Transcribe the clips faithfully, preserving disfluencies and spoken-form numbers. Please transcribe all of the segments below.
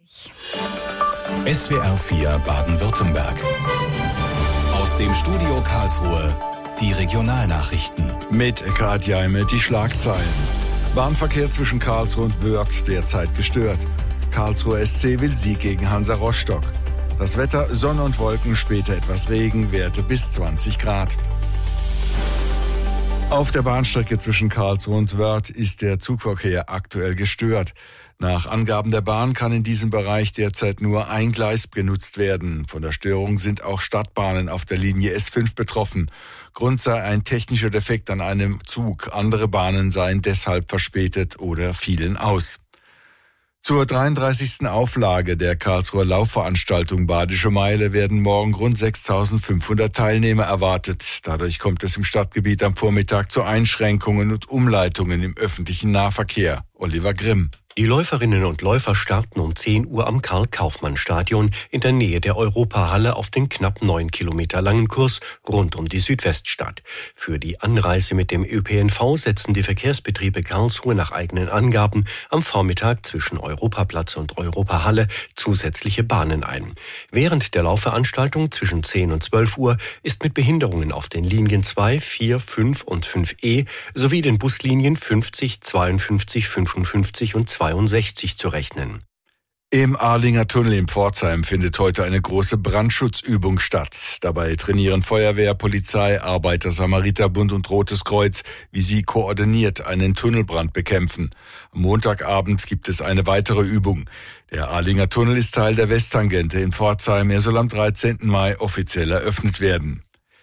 S W R vier Baden-Württemberg. Aus dem Studio Karlsruhe die Regionalnachrichten. Mit Katja Heime die Schlagzeilen. Bahnverkehr zwischen Karlsruhe und Wörth derzeit gestört. Karlsruhe S C will Sieg gegen Hansa Rostock. Das Wetter, Sonne und Wolken, später etwas Regen, Werte bis zwanzig Grad. Auf der Bahnstrecke zwischen Karlsruhe und Wörth ist der Zugverkehr aktuell gestört. Nach Angaben der Bahn kann in diesem Bereich derzeit nur ein Gleis genutzt werden. Von der Störung sind auch Stadtbahnen auf der Linie S fünf betroffen. Grund sei ein technischer Defekt an einem Zug. Andere Bahnen seien deshalb verspätet oder fielen aus. Zur dreiunddreißigsten Auflage der Karlsruher Laufveranstaltung Badische Meile werden morgen rund sechstausendfünfhundert Teilnehmer erwartet. Dadurch kommt es im Stadtgebiet am Vormittag zu Einschränkungen und Umleitungen im öffentlichen Nahverkehr. Oliver Grimm. Die Läuferinnen und Läufer starten um zehn Uhr am Karl-Kaufmann-Stadion in der Nähe der Europahalle auf den knapp neun Kilometer langen Kurs rund um die Südweststadt. Für die Anreise mit dem Ö P N V setzen die Verkehrsbetriebe Karlsruhe nach eigenen Angaben am Vormittag zwischen Europaplatz und Europahalle zusätzliche Bahnen ein. Während der Laufveranstaltung zwischen zehn und zwölf Uhr ist mit Behinderungen auf den Linien zwei, vier, fünf und fünf E sowie den Buslinien fünfzig, zweiundfünfzig, fünfundfünfzig und zweiundsechzig zu rechnen. Im Arlinger Tunnel in Pforzheim findet heute eine große Brandschutzübung statt. Dabei trainieren Feuerwehr, Polizei, Arbeiter-Samariterbund und Rotes Kreuz, wie sie koordiniert einen Tunnelbrand bekämpfen. Am Montagabend gibt es eine weitere Übung. Der Arlinger Tunnel ist Teil der Westtangente in Pforzheim. Er soll am dreizehnten Mai offiziell eröffnet werden.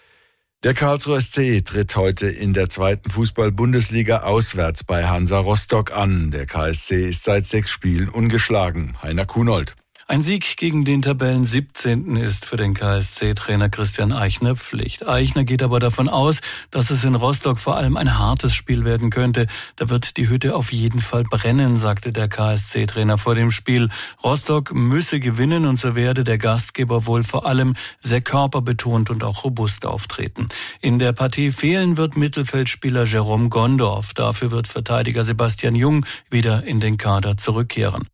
Der Karlsruher S C tritt heute in der zweiten Fußball-Bundesliga auswärts bei Hansa Rostock an. Der K S C ist seit sechs Spielen ungeschlagen. Heiner Kunold. Ein Sieg gegen den Tabellen siebzehnten ist für den K S C-Trainer Christian Eichner Pflicht. Eichner geht aber davon aus, dass es in Rostock vor allem ein hartes Spiel werden könnte. Da wird die Hütte auf jeden Fall brennen, sagte der K S C-Trainer vor dem Spiel. Rostock müsse gewinnen und so werde der Gastgeber wohl vor allem sehr körperbetont und auch robust auftreten. In der Partie fehlen wird Mittelfeldspieler Jerome Gondorf. Dafür wird Verteidiger Sebastian Jung wieder in den Kader zurückkehren.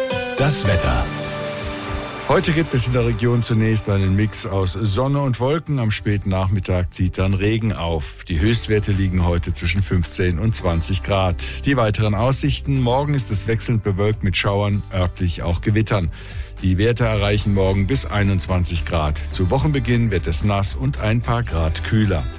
Das Wetter. Heute gibt es in der Region zunächst einen Mix aus Sonne und Wolken. Am späten Nachmittag zieht dann Regen auf. Die Höchstwerte liegen heute zwischen fünfzehn und zwanzig Grad. Die weiteren Aussichten: Morgen ist es wechselnd bewölkt mit Schauern, örtlich auch Gewittern. Die Werte erreichen morgen bis einundzwanzig Grad. Zu Wochenbeginn wird es nass und ein paar Grad kühler.